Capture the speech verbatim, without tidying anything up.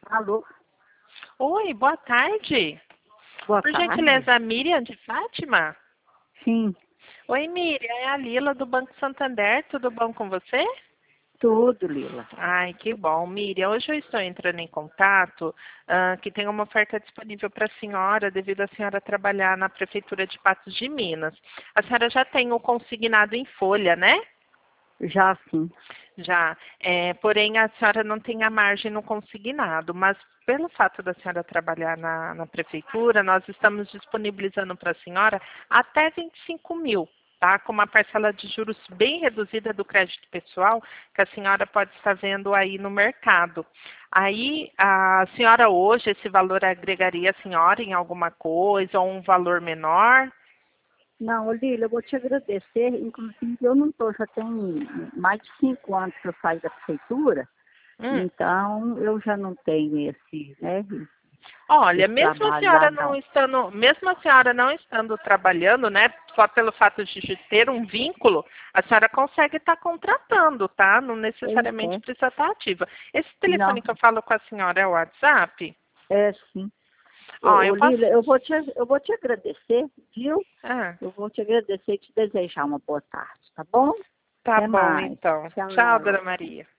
Alô? Oi, boa tarde. Boa Por tarde. gentileza, a Miriam de Fátima? Sim, Oi, Miriam, é a Lila do Banco Santander, tudo bom com você? tudo, Lila. Ai, que bom. Miriam, hoje eu estou entrando em contato ah, que tem uma oferta disponível para a senhora, devido a senhora trabalhar na Prefeitura de Patos de Minas. A senhora já tem o consignado em folha, né? Já sim. Já. É, porém, a senhora não tem a margem no consignado, mas pelo fato da senhora trabalhar na, na prefeitura, nós estamos disponibilizando para a senhora até vinte e cinco mil, tá? Com uma parcela de juros bem reduzida do crédito pessoal, que a senhora pode estar vendo aí no mercado. Aí, a senhora hoje, esse valor agregaria a senhora em alguma coisa, ou um valor menor? Não, Lila, eu vou te agradecer. Inclusive, eu não estou, já tem mais de cinco anos que eu saí da prefeitura, Hum. então eu já não tenho esse, né, Olha, esse mesmo a trabalho senhora lá, não não. estando, mesmo a senhora não estando trabalhando, né, só pelo fato de ter um vínculo, a senhora consegue estar contratando, tá? Não Pois necessariamente é. precisa estar ativa. Esse telefone Não, que eu falo com a senhora é o WhatsApp? é sim. Ô, Ó, ô, eu posso... Lila, eu vou, te, eu vou te agradecer, viu? Ah, Eu vou te agradecer e te desejar uma boa tarde, tá bom? tá Até bom mais. então. Tchau, Tchau. dona Maria.